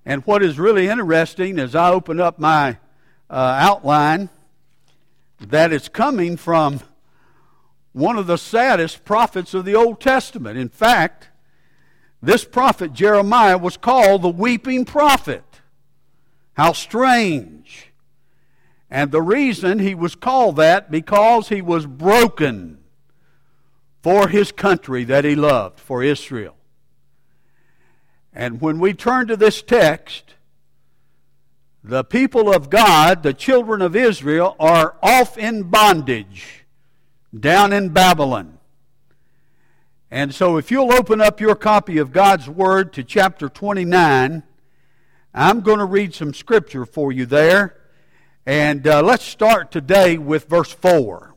And what is really interesting as I open up my outline, that it's coming from one of the saddest prophets of the Old Testament. In fact, this prophet Jeremiah was called the weeping prophet. How strange. And the reason he was called that, because he was broken for his country that he loved, for Israel. And when we turn to this text, the people of God, the children of Israel, are off in bondage down in Babylon. And so if you'll open up your copy of God's Word to chapter 29, I'm going to read some scripture for you there. And let's start today with verse 4.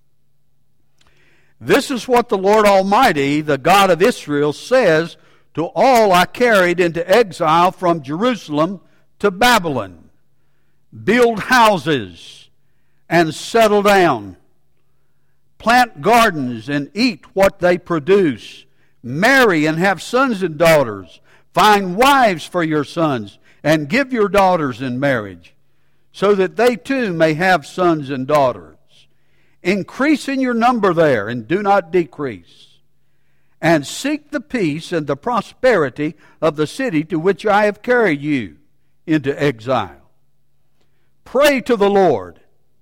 This is what the Lord Almighty, the God of Israel, says to all I carried into exile from Jerusalem to Babylon. Build houses and settle down. Plant gardens and eat what they produce. Marry and have sons and daughters. Find wives for your sons and give your daughters in marriage, so that they too may have sons and daughters. Increase in your number there and do not decrease. And seek the peace and the prosperity of the city to which I have carried you into exile. Pray to the Lord,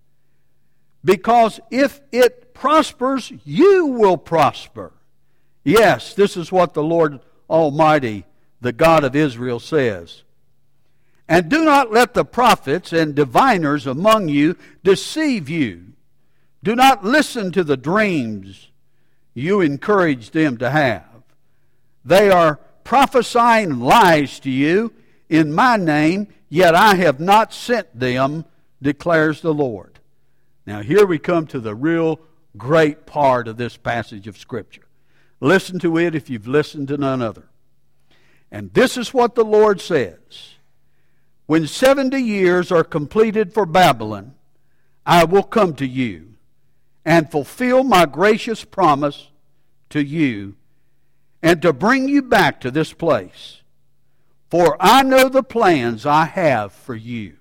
because if it prospers, you will prosper. Yes, this is what the Lord Almighty, the God of Israel, says. And do not let the prophets and diviners among you deceive you. Do not listen to the dreams you encourage them to have. They are prophesying lies to you in my name, yet I have not sent them, declares the Lord. Now here we come to the real great part of this passage of Scripture. Listen to it if you've listened to none other. And this is what the Lord says. When 70 years are completed for Babylon, I will come to you and fulfill my gracious promise to you, and to bring you back to this place. For I know the plans I have for you,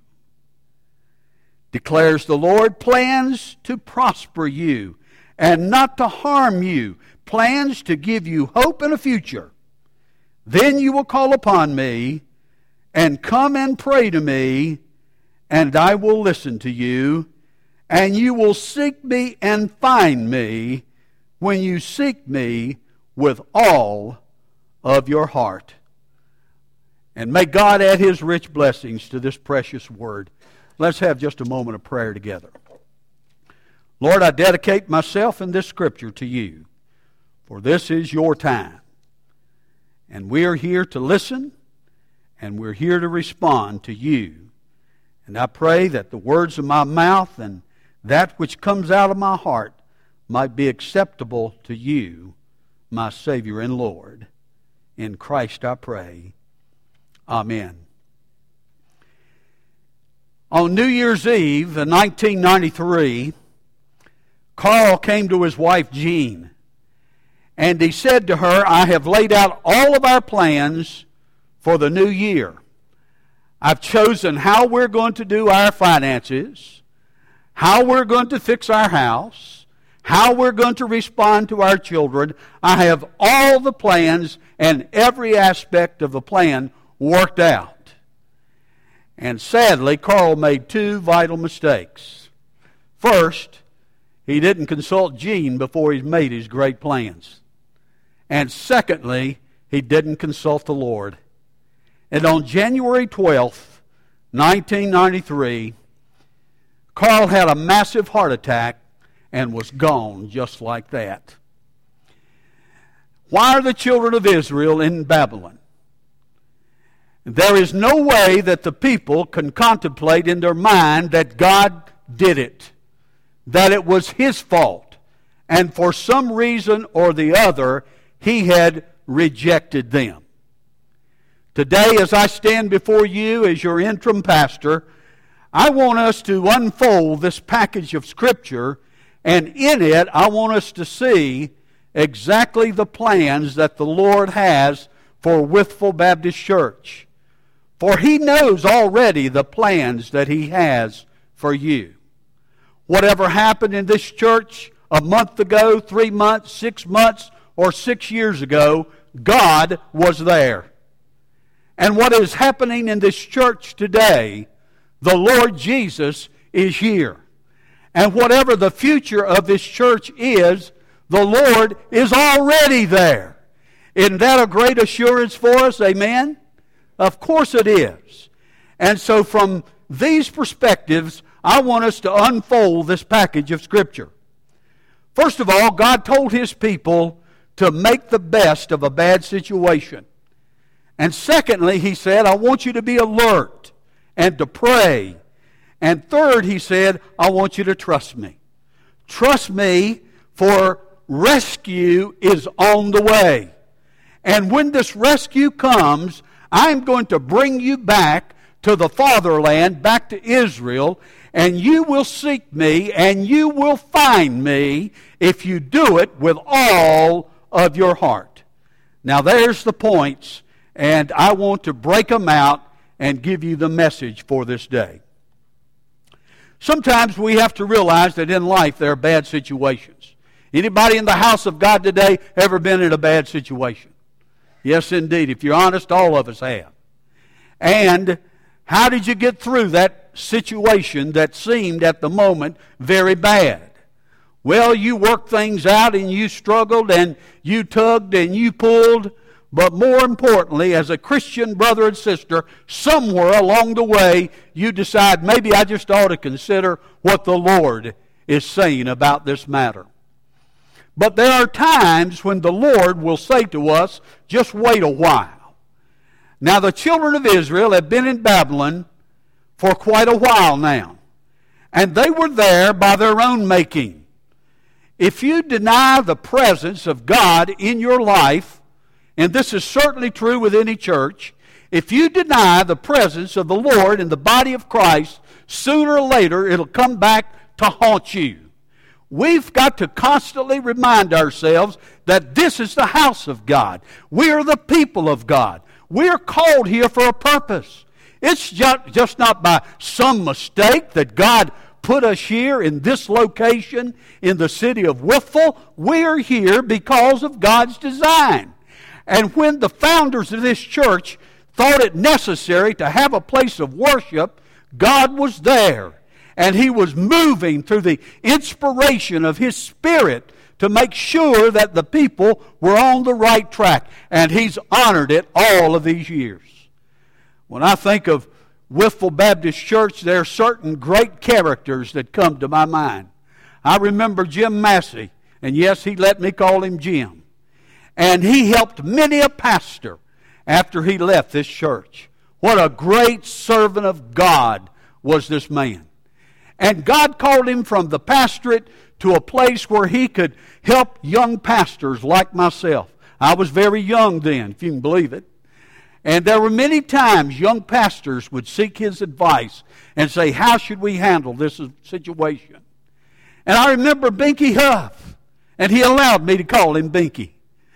declares the Lord, plans to prosper you and not to harm you, plans to give you hope and a future. Then you will call upon me and come and pray to me, and I will listen to you, and you will seek me and find me when you seek me with all of your heart. And may God add His rich blessings to this precious word. Let's have just a moment of prayer together. Lord, I dedicate myself in this Scripture to you, for this is your time. And we are here to listen, and we're here to respond to you. And I pray that the words of my mouth and that which comes out of my heart might be acceptable to you, my Savior and Lord. In Christ I pray. Amen. On New Year's Eve in 1993, Carl came to his wife Jean, and he said to her, I have laid out all of our plans for the new year. I've chosen how we're going to do our finances, how we're going to fix our house, how we're going to respond to our children. I have all the plans and every aspect of the plan worked out. And sadly, Carl made two vital mistakes. First, he didn't consult Jean before he made his great plans. And secondly, he didn't consult the Lord. And on January 12th, 1993, Carl had a massive heart attack and was gone just like that. Why are the children of Israel in Babylon? There is no way that the people can contemplate in their mind that God did it, that it was His fault, and for some reason or the other, He had rejected them. Today, as I stand before you as your interim pastor, I want us to unfold this package of Scripture, and in it, I want us to see exactly the plans that the Lord has for Wytheville Baptist Church, For He knows already the plans that He has for you. Whatever happened in this church a month ago, 3 months, 6 months, or 6 years ago, God was there. And what is happening in this church today, the Lord Jesus is here. And whatever the future of this church is, the Lord is already there. Isn't that a great assurance for us? Amen? Of course it is. And so from these perspectives, I want us to unfold this package of Scripture. First of all, God told His people to make the best of a bad situation. And secondly, He said, I want you to be alert and to pray. And third, He said, I want you to trust me. Trust me, for rescue is on the way. And when this rescue comes, I'm going to bring you back to the fatherland, back to Israel, and you will seek me and you will find me if you do it with all of your heart. Now there's the points, and I want to break them out and give you the message for this day. Sometimes we have to realize that in life there are bad situations. Anybody in the house of God today ever been in a bad situation? Yes, indeed. If you're honest, all of us have. And how did you get through that situation that seemed at the moment very bad? Well, you worked things out and you struggled and you tugged and you pulled. But more importantly, as a Christian brother and sister, somewhere along the way, you decide, maybe I just ought to consider what the Lord is saying about this matter. But there are times when the Lord will say to us, just wait a while. Now, the children of Israel have been in Babylon for quite a while now. And they were there by their own making. If you deny the presence of God in your life, and this is certainly true with any church, if you deny the presence of the Lord in the body of Christ, sooner or later it'll come back to haunt you. We've got to constantly remind ourselves that this is the house of God. We are the people of God. We are called here for a purpose. It's just not by some mistake that God put us here in this location in the city of Wytheville. We are here because of God's design. And when the founders of this church thought it necessary to have a place of worship, God was there. And He was moving through the inspiration of His Spirit to make sure that the people were on the right track. And He's honored it all of these years. When I think of Wytheville Baptist Church, there are certain great characters that come to my mind. I remember Jim Massey, and yes, he let me call him Jim. And he helped many a pastor after he left this church. What a great servant of God was this man. And God called him from the pastorate to a place where he could help young pastors like myself. I was very young then, if you can believe it. And there were many times young pastors would seek his advice and say, how should we handle this situation? And I remember Binky Huff, and he allowed me to call him Binky.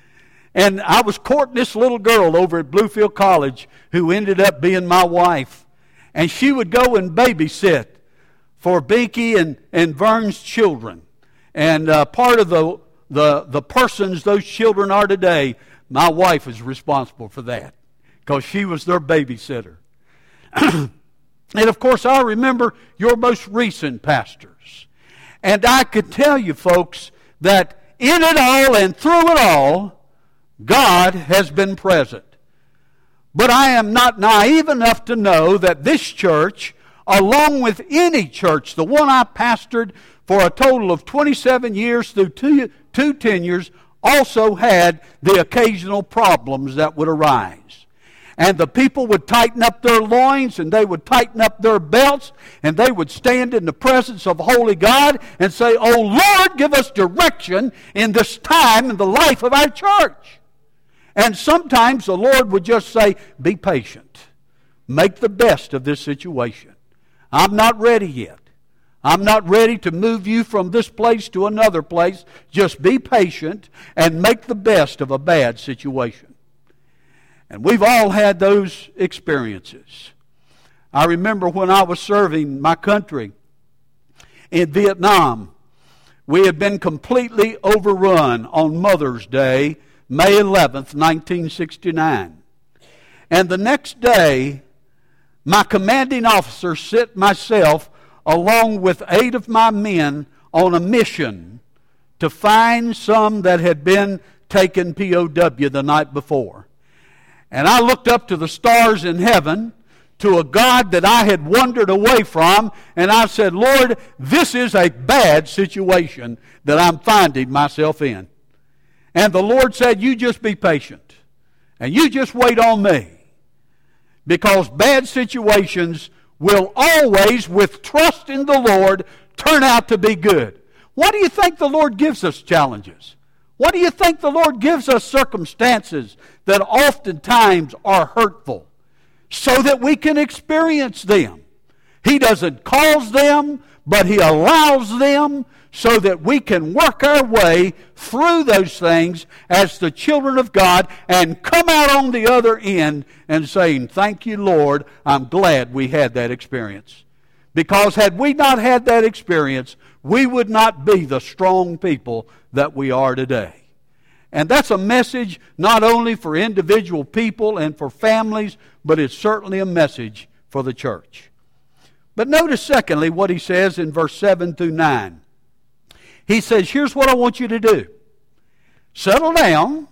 And I was courting this little girl over at Bluefield College who ended up being my wife. And she would go and babysit for Binky and Vern's children. And part of the persons those children are today, my wife is responsible for that because she was their babysitter. And of course, I remember your most recent pastors. And I could tell you, folks, that in it all and through it all, God has been present. But I am not naive enough to know that this church, along with any church, the one I pastored for a total of 27 years through two tenures, also had the occasional problems that would arise. And the people would tighten up their loins, and they would tighten up their belts, and they would stand in the presence of holy God and say, "Oh Lord, give us direction in this time in the life of our church." And sometimes the Lord would just say, "Be patient. Make the best of this situation. I'm not ready yet. I'm not ready to move you from this place to another place. Just be patient and make the best of a bad situation." And we've all had those experiences. I remember when I was serving my country in Vietnam, we had been completely overrun on Mother's Day, May 11th, 1969. And the next day, my commanding officer sent myself along with 8 of my men on a mission to find some that had been taken POW the night before. And I looked up to the stars in heaven, to a God that I had wandered away from, and I said, Lord, this is a bad situation that I'm finding myself in. And the Lord said, you just be patient, and you just wait on me, because bad situations will always, with trust in the Lord, turn out to be good. Why do you think the Lord gives us challenges? Why do you think the Lord gives us circumstances that oftentimes are hurtful? So that we can experience them. He doesn't cause them, but He allows them so that we can work our way through those things as the children of God and come out on the other end and saying, thank you, Lord, I'm glad we had that experience. Because had we not had that experience, we would not be the strong people that we are today. And that's a message not only for individual people and for families, but it's certainly a message for the church. But notice secondly what he says in verse 7 through 9. He says, here's what I want you to do. Settle down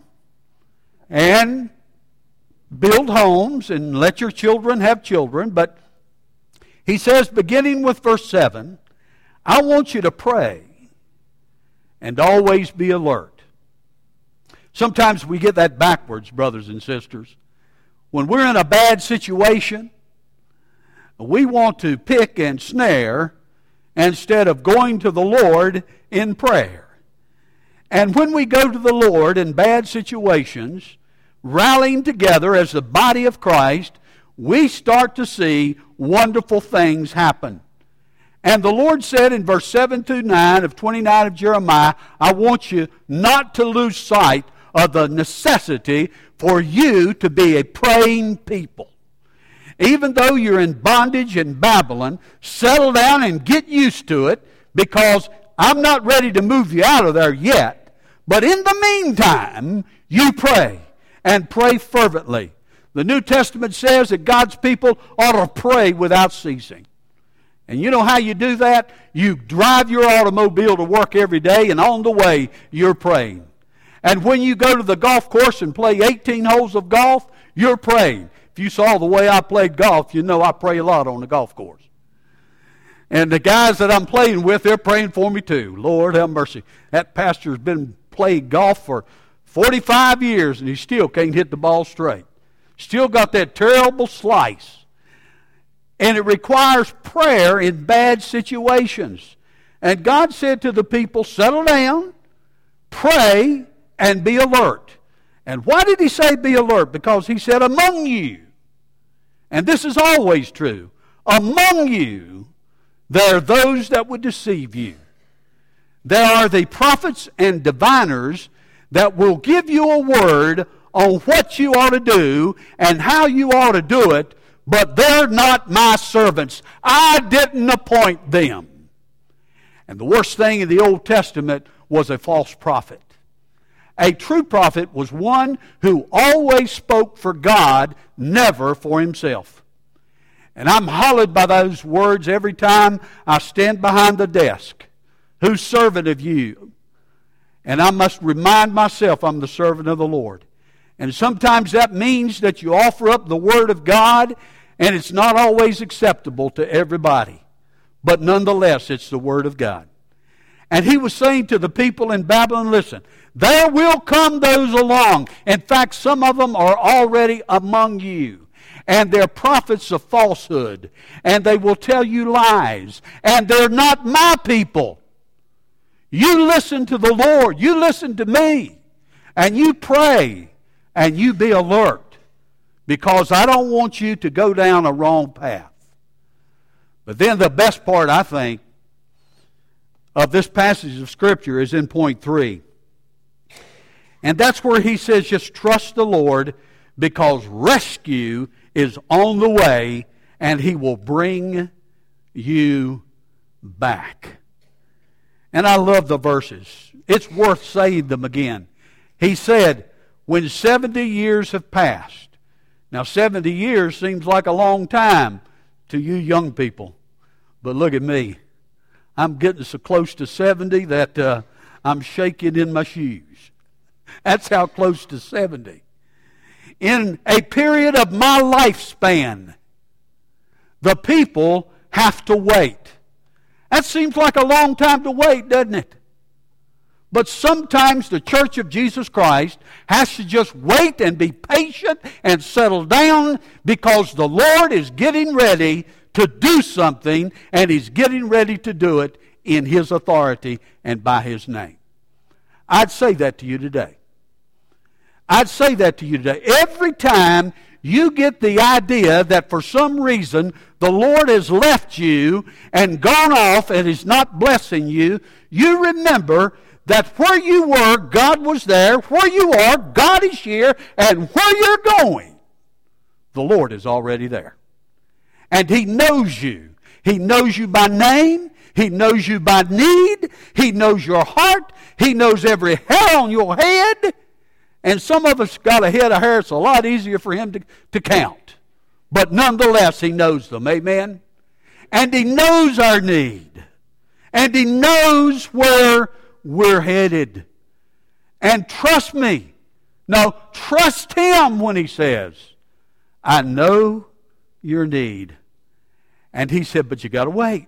and build homes and let your children have children. But he says, beginning with verse 7, I want you to pray and always be alert. Sometimes we get that backwards, brothers and sisters. When we're in a bad situation, we want to pick and snare instead of going to the Lord in prayer. And when we go to the Lord in bad situations, rallying together as the body of Christ, we start to see wonderful things happen. And the Lord said in verse 7 through 9 of 29 of Jeremiah, I want you not to lose sight of the necessity for you to be a praying people. Even though you're in bondage in Babylon, settle down and get used to it, because I'm not ready to move you out of there yet. But in the meantime, you pray, and pray fervently. The New Testament says that God's people ought to pray without ceasing. And you know how you do that? You drive your automobile to work every day, and on the way, you're praying. And when you go to the golf course and play 18 holes of golf, you're praying. If you saw the way I played golf, you know I pray a lot on the golf course. And the guys that I'm playing with, they're praying for me too. Lord have mercy. That pastor's been playing golf for 45 years and he still can't hit the ball straight. Still got that terrible slice. And it requires prayer in bad situations. And God said to the people, settle down, pray, and be alert. And why did He say be alert? Because He said among you, and this is always true, among you there are those that would deceive you. There are the prophets and diviners that will give you a word on what you ought to do and how you ought to do it, but they're not my servants. I didn't appoint them. And the worst thing in the Old Testament was a false prophet. A true prophet was one who always spoke for God, never for himself. And I'm hollered by those words every time I stand behind the desk. Who's servant of you? And I must remind myself I'm the servant of the Lord. And sometimes that means that you offer up the Word of God, and it's not always acceptable to everybody. But nonetheless, it's the Word of God. And He was saying to the people in Babylon, listen, there will come those along. In fact, some of them are already among you. And they're prophets of falsehood. And they will tell you lies. And they're not my people. You listen to the Lord. You listen to me. And you pray. And you be alert. Because I don't want you to go down a wrong path. But then the best part, I think, of this passage of Scripture is in point 3. And that's where he says, just trust the Lord, because rescue is on the way, and He will bring you back. And I love the verses. It's worth saying them again. He said, when 70 years have passed. Now 70 years seems like a long time to you young people. But look at me. I'm getting so close to 70 that I'm shaking in my shoes. That's how close to 70. In a period of my lifespan, the people have to wait. That seems like a long time to wait, doesn't it? But sometimes the Church of Jesus Christ has to just wait and be patient and settle down, because the Lord is getting ready to do something, and He's getting ready to do it in His authority and by His name. I'd say that to you today. I'd say that to you today. Every time you get the idea that for some reason the Lord has left you and gone off and is not blessing you, you remember that where you were, God was there. Where you are, God is here. And where you're going, the Lord is already there. And He knows you. He knows you by name. He knows you by need. He knows your heart. He knows every hair on your head. And some of us got a head of hair. It's a lot easier for Him to count. But nonetheless, He knows them. Amen? And He knows our need. And He knows where we're headed. And trust me. No, trust Him when He says, I know your need. And He said, but you got to wait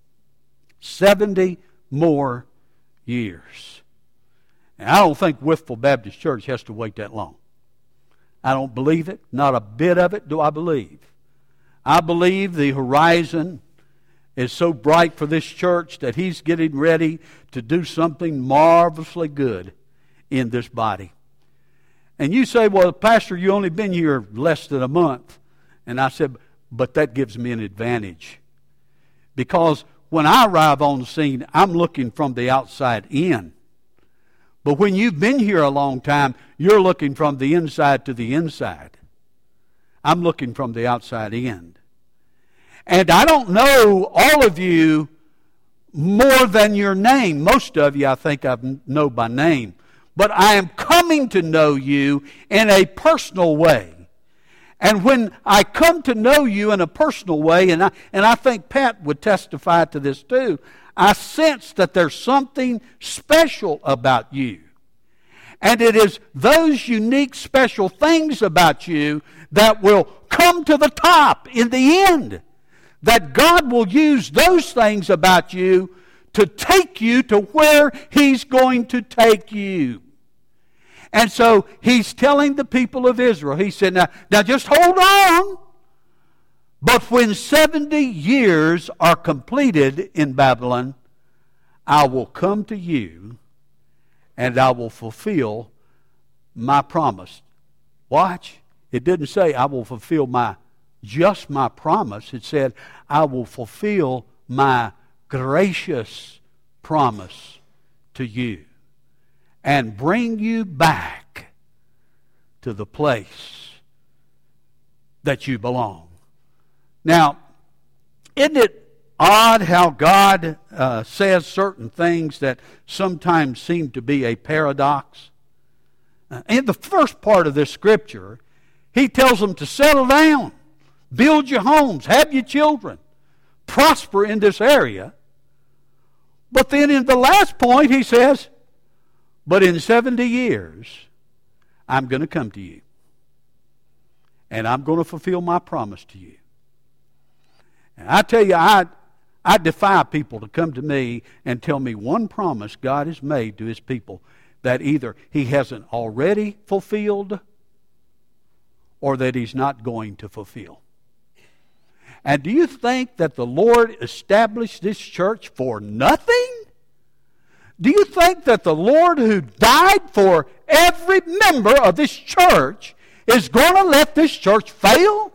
70 more years. And I don't think Whitfield Baptist Church has to wait that long. I don't believe it. Not a bit of it do I believe. I believe the horizon is so bright for this church that He's getting ready to do something marvelously good in this body. And you say, well, Pastor, you only been here less than a month. And I said, but that gives me an advantage. Because when I arrive on the scene, I'm looking from the outside in. But when you've been here a long time, you're looking from the inside to the inside. I'm looking from the outside in. And I don't know all of you more than your name. Most of you I think I know by name. But I am coming to know you in a personal way. And when I come to know you in a personal way, and I think Pat would testify to this too, I sense that there's something special about you. And it is those unique special things about you that will come to the top in the end. That God will use those things about you to take you to where He's going to take you. And so He's telling the people of Israel, He said, now just hold on. But when 70 years are completed in Babylon, I will come to you and I will fulfill my promise. Watch. It didn't say I will fulfill just my promise. It said, I will fulfill my gracious promise to you and bring you back to the place that you belong. Now, isn't it odd how God says certain things that sometimes seem to be a paradox? In the first part of this scripture, He tells them to settle down. Build your homes, have your children, prosper in this area. But then in the last point He says, but in 70 years, I'm going to come to you. And I'm going to fulfill my promise to you. And I tell you, I defy people to come to me and tell me one promise God has made to His people that either He hasn't already fulfilled or that He's not going to fulfill. And do you think that the Lord established this church for nothing? Do you think that the Lord who died for every member of this church is going to let this church fail?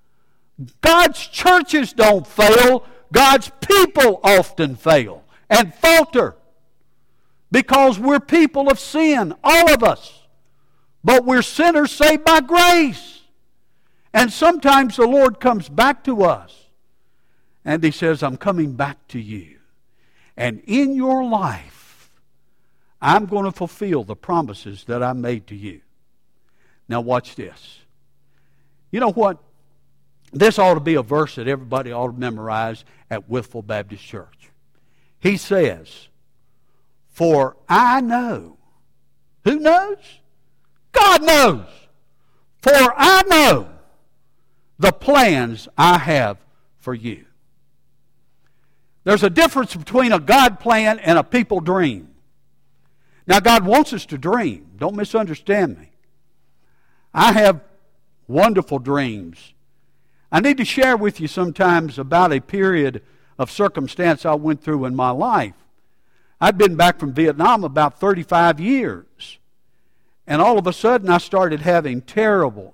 God's churches don't fail. God's people often fail and falter because we're people of sin, all of us. But we're sinners saved by grace. And sometimes the Lord comes back to us and He says, I'm coming back to you. And in your life, I'm going to fulfill the promises that I made to you. Now watch this. You know what? This ought to be a verse that everybody ought to memorize at Wytheville Baptist Church. He says, for I know. Who knows? God knows. For I know the plans I have for you. There's a difference between a God plan and a people dream. Now, God wants us to dream. Don't misunderstand me. I have wonderful dreams. I need to share with you sometimes about a period of circumstance I went through in my life. I'd been back from Vietnam about 35 years. And all of a sudden I started having terrible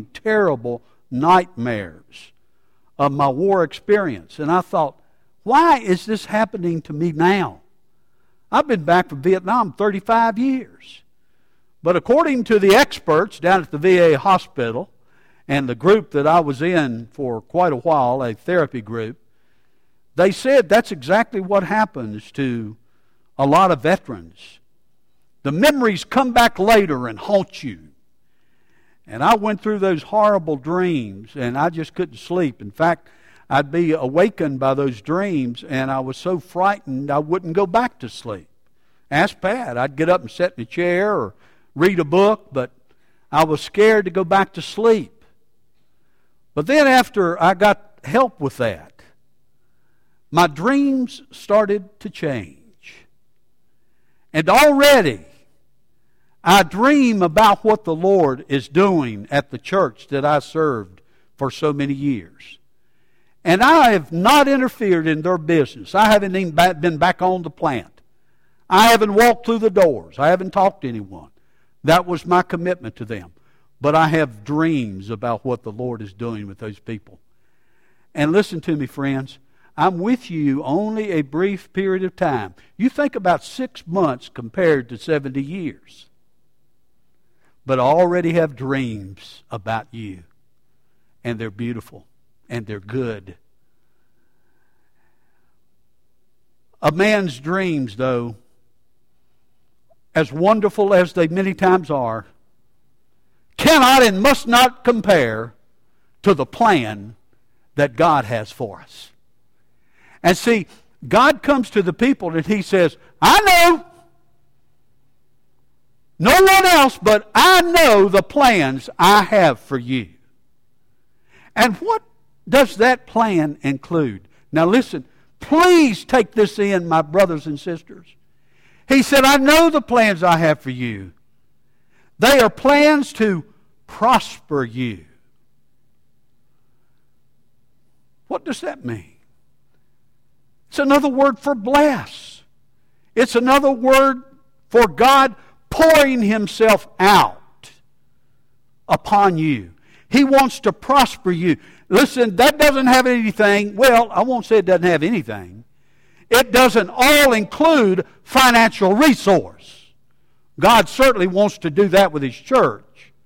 nightmares of my war experience. And I thought, why is this happening to me now? I've been back from Vietnam 35 years. But according to the experts down at the VA hospital and the group that I was in for quite a while, a therapy group, they said that's exactly what happens to a lot of veterans. The memories come back later and haunt you. And I went through those horrible dreams and I just couldn't sleep. In fact, I'd be awakened by those dreams and I was so frightened I wouldn't go back to sleep. Ask Pat. I'd get up and sit in a chair or read a book, but I was scared to go back to sleep. But then after I got help with that, my dreams started to change. And already I dream about what the Lord is doing at the church that I served for so many years. And I have not interfered in their business. I haven't even been back on the plant. I haven't walked through the doors. I haven't talked to anyone. That was my commitment to them. But I have dreams about what the Lord is doing with those people. And listen to me, friends. I'm with you only a brief period of time. You think about 6 months compared to 70 years. But I already have dreams about you. And they're beautiful. And they're good. A man's dreams, though, as wonderful as they many times are, cannot and must not compare to the plan that God has for us. And see, God comes to the people and He says, I know. No one else, but I know the plans I have for you. And what does that plan include? Now listen, please take this in, my brothers and sisters. He said, I know the plans I have for you. They are plans to prosper you. What does that mean? It's another word for bless. It's another word for God pouring Himself out upon you. He wants to prosper you. Listen, that doesn't have anything, well, I won't say it doesn't have anything. It doesn't all include financial resource. God certainly wants to do that with His church.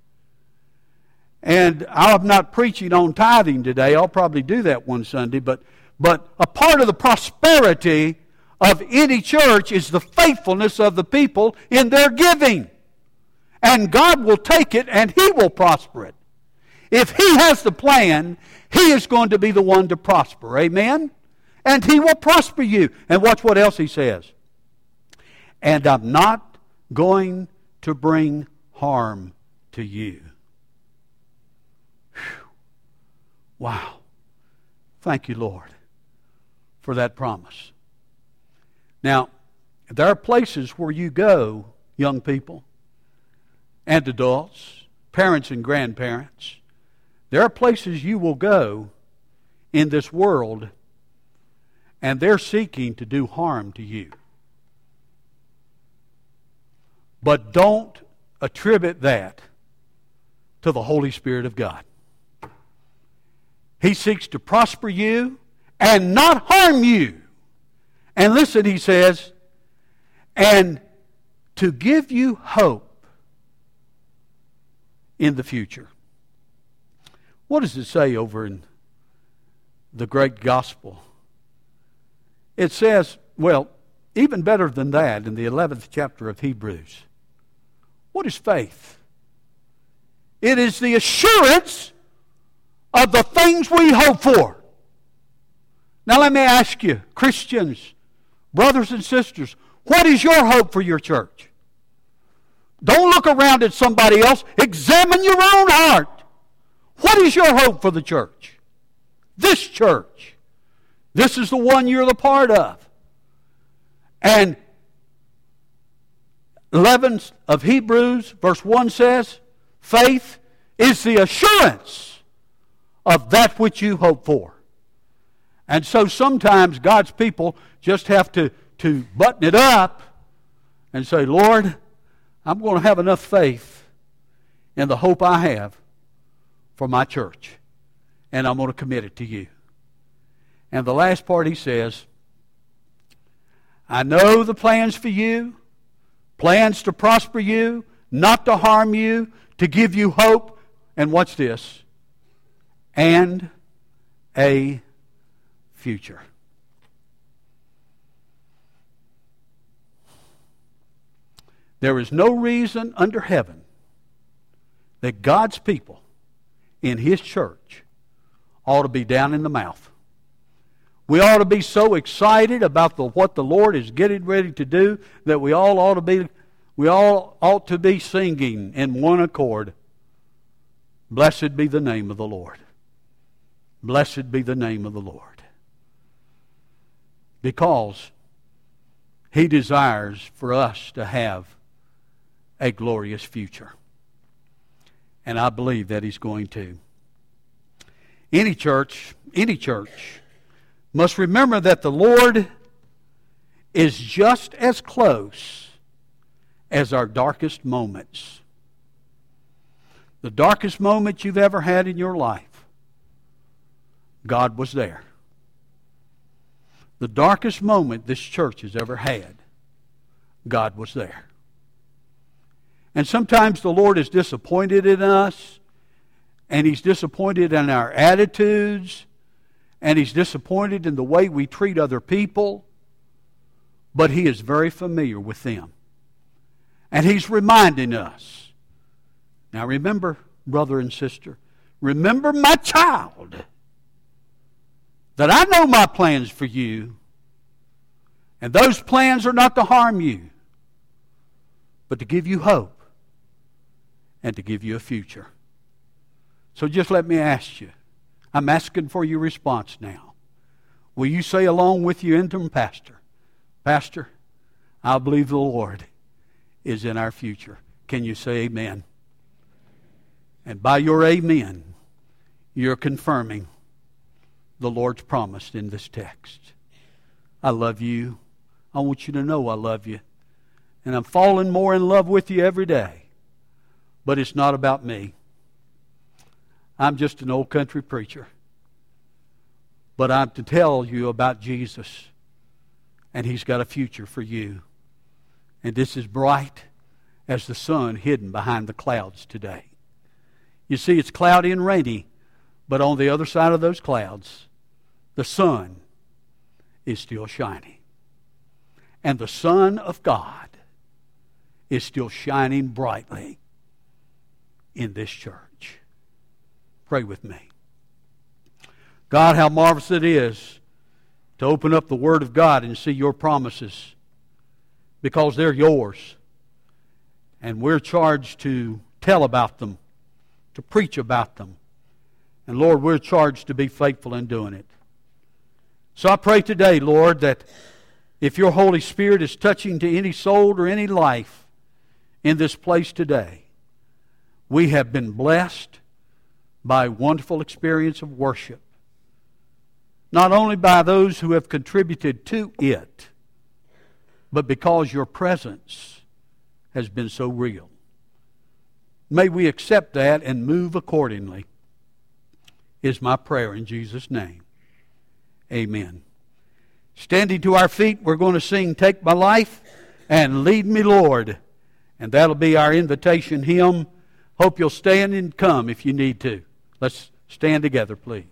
And I'm not preaching on tithing today. I'll probably do that one Sunday. But a part of the prosperity of any church is the faithfulness of the people in their giving. And God will take it and He will prosper it. If He has the plan, He is going to be the one to prosper. Amen? And He will prosper you. And watch what else He says. And I'm not going to bring harm to you. Whew. Wow. Thank you, Lord, for that promise. Now, there are places where you go, young people, and adults, parents and grandparents. There are places you will go in this world, and they're seeking to do harm to you. But don't attribute that to the Holy Spirit of God. He seeks to prosper you and not harm you. And listen, He says, and to give you hope in the future. What does it say over in the great gospel? It says, well, even better than that, in the 11th chapter of Hebrews. What is faith? It is the assurance of the things we hope for. Now let me ask you, Christians, brothers and sisters, what is your hope for your church? Don't look around at somebody else. Examine your own heart. What is your hope for the church? This church. This is the one you're the part of. And 11 of Hebrews, verse 1 says, faith is the assurance of that which you hope for. And so sometimes God's people just have to button it up and say, Lord, I'm going to have enough faith in the hope I have for my church, and I'm going to commit it to you. And the last part he says, I know the plans for you, plans to prosper you, not to harm you, to give you hope, and watch this, and a future. There is no reason under heaven that God's people in His church ought to be down in the mouth. We ought to be so excited about what the Lord is getting ready to do that we all ought to be singing in one accord. Blessed be the name of the Lord. Blessed be the name of the Lord. Because He desires for us to have a glorious future. And I believe that He's going to. Any church must remember that the Lord is just as close as our darkest moments. The darkest moment you've ever had in your life, God was there. The darkest moment this church has ever had, God was there. And sometimes the Lord is disappointed in us, and He's disappointed in our attitudes, and He's disappointed in the way we treat other people, but He is very familiar with them. And He's reminding us. Now remember, brother and sister, remember, my child, that I know my plans for you, and those plans are not to harm you, but to give you hope and to give you a future. So just let me ask you, I'm asking for your response now. Will you say along with your interim pastor, Pastor, I believe the Lord is in our future. Can you say amen? And by your amen, you're confirming the Lord's promise in this text. I love you. I want you to know I love you. And I'm falling more in love with you every day. But it's not about me. I'm just an old country preacher. But I'm to tell you about Jesus. And He's got a future for you. And this is bright as the sun hidden behind the clouds today. You see, it's cloudy and rainy, but on the other side of those clouds, the sun is still shining. And the Son of God is still shining brightly in this church. Pray with me. God, how marvelous it is to open up the Word of God and see your promises, because they're yours. And we're charged to tell about them, to preach about them. And Lord, we're charged to be faithful in doing it. So I pray today, Lord, that if your Holy Spirit is touching to any soul or any life in this place today, we have been blessed by a wonderful experience of worship. Not only by those who have contributed to it, but because your presence has been so real. May we accept that and move accordingly, is my prayer in Jesus' name. Amen. Standing to our feet, we're going to sing Take My Life and Lead Me, Lord. And that'll be our invitation hymn. Hope you'll stand and come if you need to. Let's stand together, please.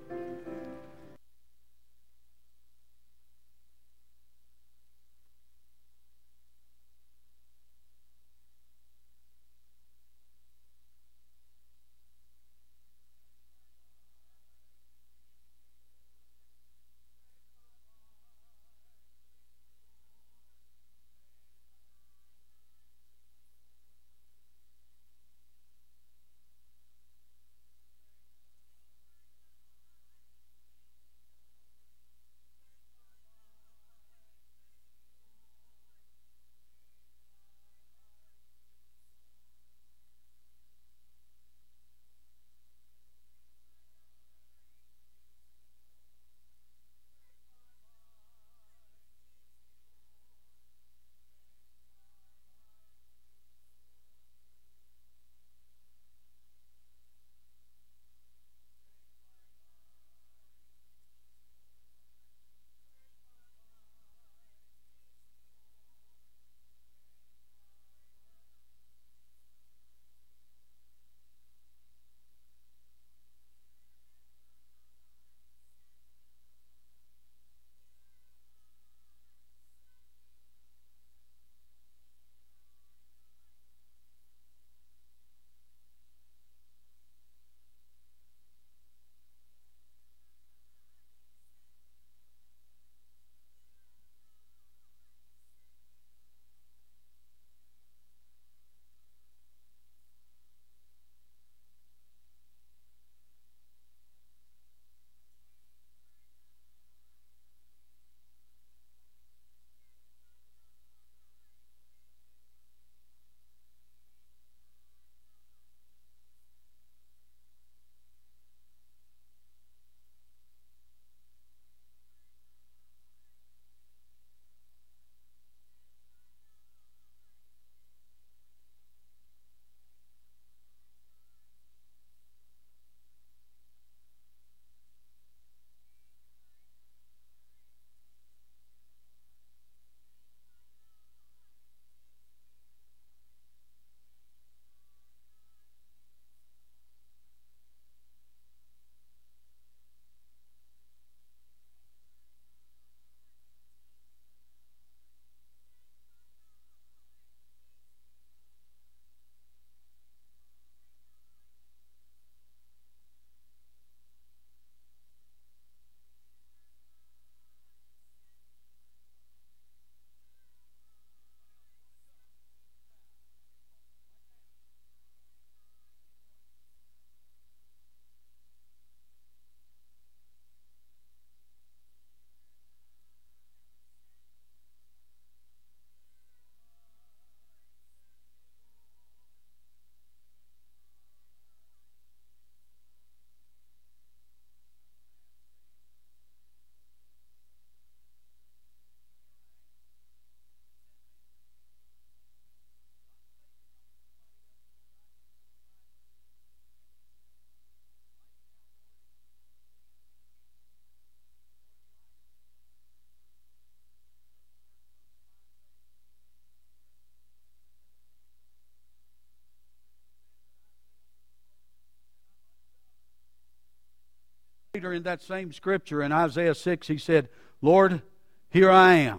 Later in that same scripture in Isaiah 6, he said, Lord, here I am.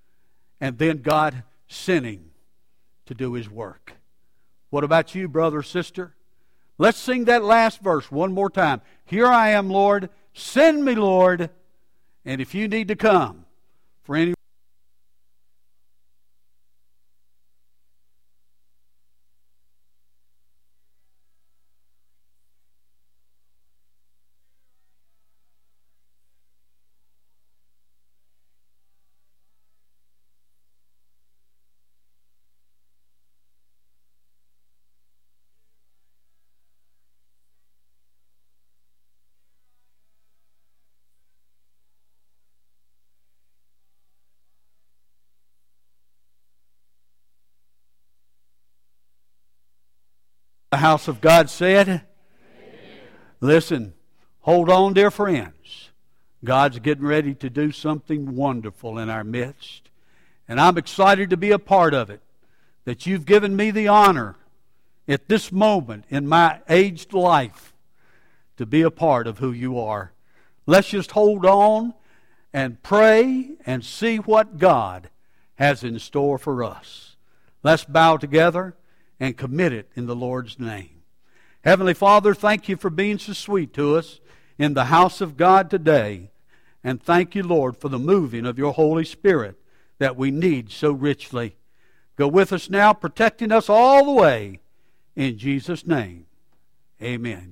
And then God sent him to do his work. What about you, brother, sister? Let's sing that last verse one more time. Here I am, Lord. Send me, Lord. And if you need to come for any the house of God said, Amen. Listen, hold on, dear friends. God's getting ready to do something wonderful in our midst. And I'm excited to be a part of it. That you've given me the honor at this moment in my aged life to be a part of who you are. Let's just hold on and pray and see what God has in store for us. Let's bow together and commit it in the Lord's name. Heavenly Father, thank you for being so sweet to us in the house of God today. And thank you, Lord, for the moving of your Holy Spirit that we need so richly. Go with us now, protecting us all the way. In Jesus' name, amen.